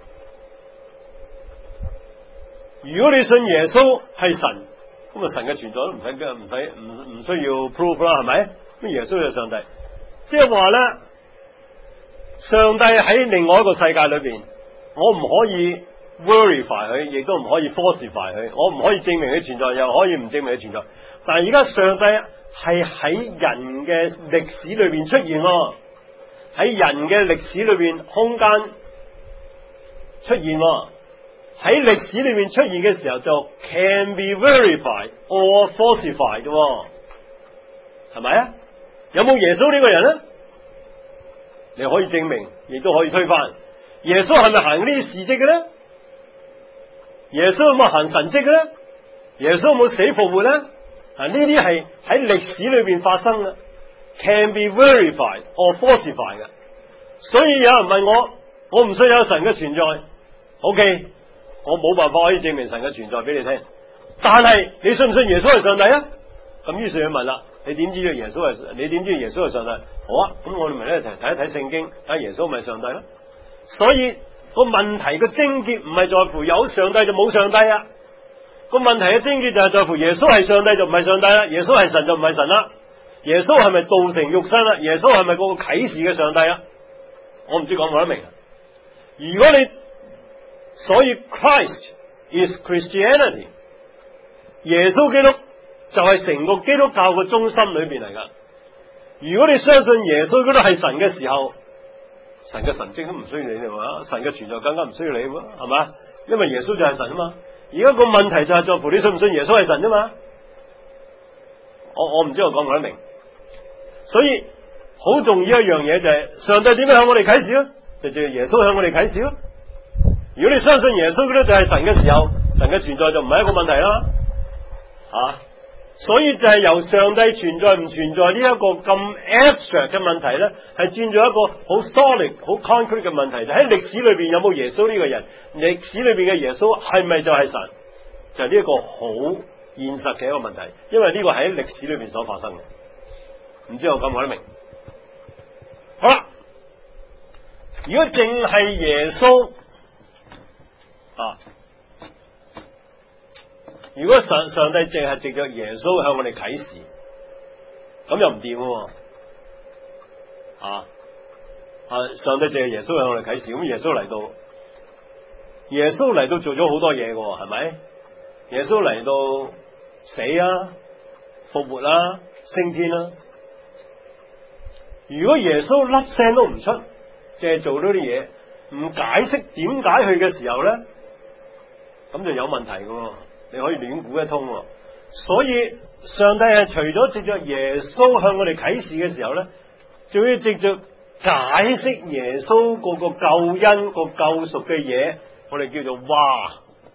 如果你信耶穌係神，咁啊神嘅存在都唔使唔使唔唔需要 proof 啦，係咪？咁耶穌就係上帝，即係話咧，上帝喺另外一個世界裏邊，我唔可以verify 佢，亦都唔可以 falsify 佢，我唔可以證明佢存在，又可以唔證明佢存在。但係而家上帝係喺人嘅歷史裏邊出現喎，喺人嘅歷史裏邊空間出現喎，喺歷史裏邊出現嘅時候就 can be verified or falsified 嘅，係咪啊？有冇耶穌呢個人咧？你可以證明，亦都可以推翻。耶穌係咪行呢啲事蹟嘅咧？耶穌有冇行神蹟嘅咧？耶穌有冇死復活咧？啊，呢啲係喺歷史裏邊發生嘅 ，can be verified or falsified 嘅。所以有人問我，我唔信有神嘅存在 ，OK， 我冇辦法可以證明神嘅存在俾你聽。但係你信唔信耶穌係上帝啊？咁於是佢問啦，你點知道耶穌係？你點知道耶穌係上帝？好啊，咁我哋咪咧睇一睇聖經，睇耶穌咪上帝咯。所以個問題個症結唔係在乎有上帝就冇上帝啊，個問題嘅症結就係在乎耶穌係上帝就唔係上帝啦，耶穌係神就唔係神啦，耶穌係咪道成肉身啦？耶穌係咪嗰個啟示嘅上帝啊？我唔知講唔講得明。如果你所以 Christ is Christianity， 耶穌基督就係成個基督教嘅中心裏邊嚟噶。如果你相信耶穌基督係神嘅時候，神嘅神蹟都唔需要你哋嘛，神嘅存在更加唔需要你喎，係嘛？因為耶穌就係神啊嘛。而家個問題就係在乎你信唔信耶穌係神啫嘛。我我唔知我講唔講得明。所以好重要一樣嘢就係、是、上帝點樣向我哋啟示咯？就係耶穌向我哋啟示咯。如果你相信耶穌基督就係神嘅時候，神嘅存在就唔係一個問題啦。啊！所以就係由上帝存在唔存在呢一個咁 abstract 嘅問題咧，係轉咗一個好 solid、好 concrete 嘅問題。就喺歷史裏邊有冇耶穌呢個人？歷史裏邊嘅耶穌係咪就係神？就係呢一個好現實嘅一個問題，因為呢個喺歷史裏邊所發生嘅。唔知我講唔講得明？好啦，如果淨係耶穌啊。如果上上帝淨係藉着耶穌向我哋啟示，咁又唔掂喎。啊啊！上帝淨係耶穌向我哋啟示，咁耶穌嚟到，耶穌嚟到做咗好多嘢嘅，係咪？耶穌嚟到死啊， 復活啦、升天啦。如果耶穌粒聲都唔出，淨係做呢啲嘢，唔解釋點解去嘅時候咧，咁就有問題噶。你可以亂估一通。所以上帝係除咗藉着耶穌向我哋啟示嘅時候咧，仲要藉着解釋耶穌嗰個救恩、個救贖嘅嘢，我哋叫做話，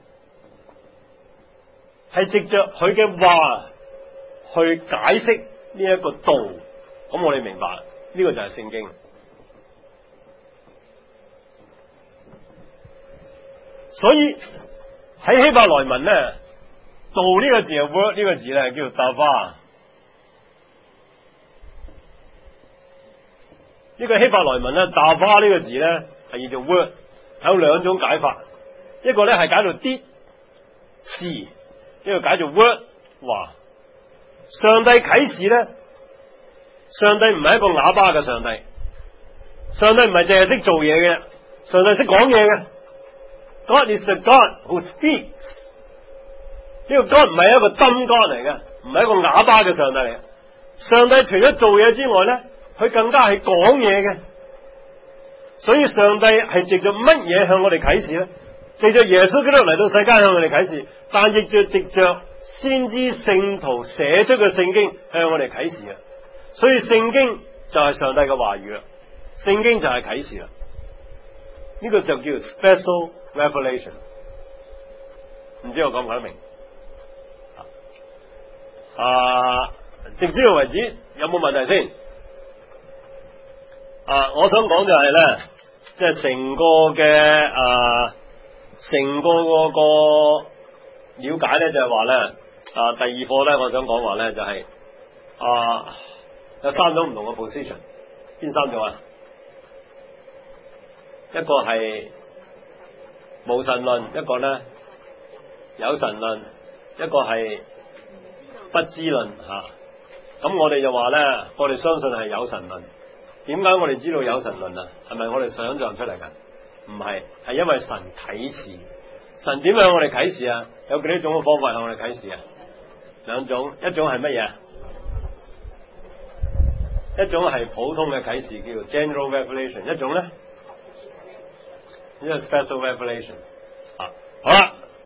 係藉着佢嘅話去解釋呢一個道。咁我哋明白呢個就係聖經。所以喺希伯來文咧，道呢個字係 word 呢個字咧，叫做 davar。呢個希伯來文咧 davar 呢個字咧係叫做 word，有兩種解法。一個咧係解做啲事，一個解做 word 話。上帝啟示咧，上帝唔係一個啞巴嘅上帝，上帝唔係淨係識做嘢嘅，上帝識講嘢嘅。God is the God who speaks。呢個 God 唔係一個真 God 嚟嘅，唔係一個啞巴嘅上帝嚟嘅。上帝除咗做嘢之外咧，佢更加係講嘢嘅。所以上帝係藉着乜嘢向我哋啟示咧？藉着耶穌基督嚟到世間向我哋啟示，但亦著藉着先知聖徒寫出嘅聖經向我哋啟示啊！所以聖經就係上帝嘅話語啦，聖經就係啟示啦。呢、這個就叫 special revelation。唔知我講唔講得明？啊，直至到為止有冇問題先？啊，我想講就係咧，即係成個嘅啊，成個嗰個了解咧，就係話咧，啊，第二課咧，我想講話咧，就係、是、啊，有三種唔同嘅 position， 邊三種啊？一個係無神論，一個咧有神論，一個係不知論吓。咁、啊、我哋就話咧，我哋相信係有神論。點解我哋知道有神論啊？係咪我哋想象出嚟噶？唔係，係因為神啟示。神點向我哋啟示啊？有幾多種嘅方法向我哋啟示啊？兩種，一種係乜嘢？一種係普通嘅啟示，叫做 general revelation； 一種咧，呢個 special revelation。啊，好啦。